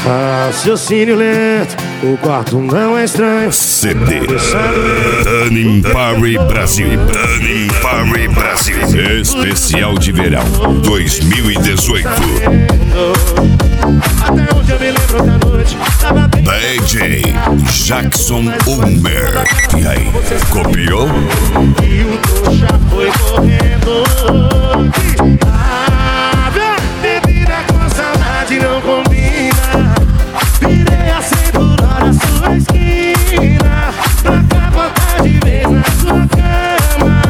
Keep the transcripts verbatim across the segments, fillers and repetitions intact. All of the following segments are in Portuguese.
Raciocínio lento, o quarto não é estranho. C D Danin Parry Brasil. Danin Parry Brasil. Especial de verão dois mil e dezoito. Até onde eu me lembro da noite tava bem. D J Jackson Ulmer. E aí, copiou? E o trouxa foi correndo. Ah, bebida com saudade não combina. Virei a cem por hora sua esquina, pra capotar de vez na sua cama.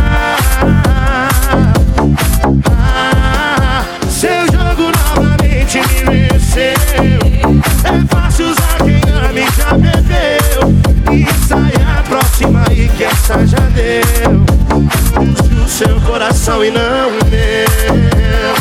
Ah, seu jogo novamente me venceu. É fácil usar quem ama e já bebeu. E sai a próxima e que essa já deu. Use o seu coração e não o meu.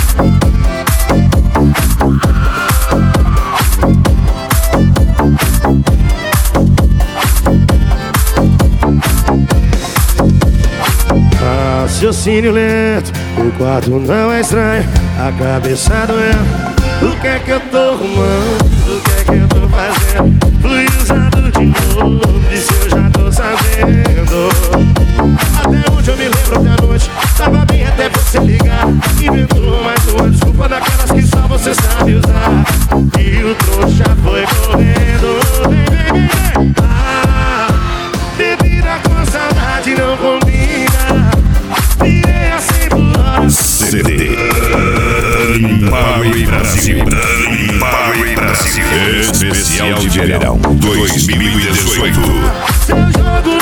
Raciocínio lento, o quarto não é estranho. A cabeça doendo. O que é que eu tô arrumando? O que é que eu tô fazendo? Fui usado de novo, disso eu já tô sabendo. Até onde eu me lembro da noite tava bem até você ligar. Inventou mais uma desculpa daquelas que só você sabe usar. E o trouxa foi correndo. Vem, vem, vem, vem. Ah, bebida com saudade não combina. Virei a cem por hora. C D Danin Parry Brasil. Danin Parry Brasil. Especial de verão dois mil e dezoito. Seu jogo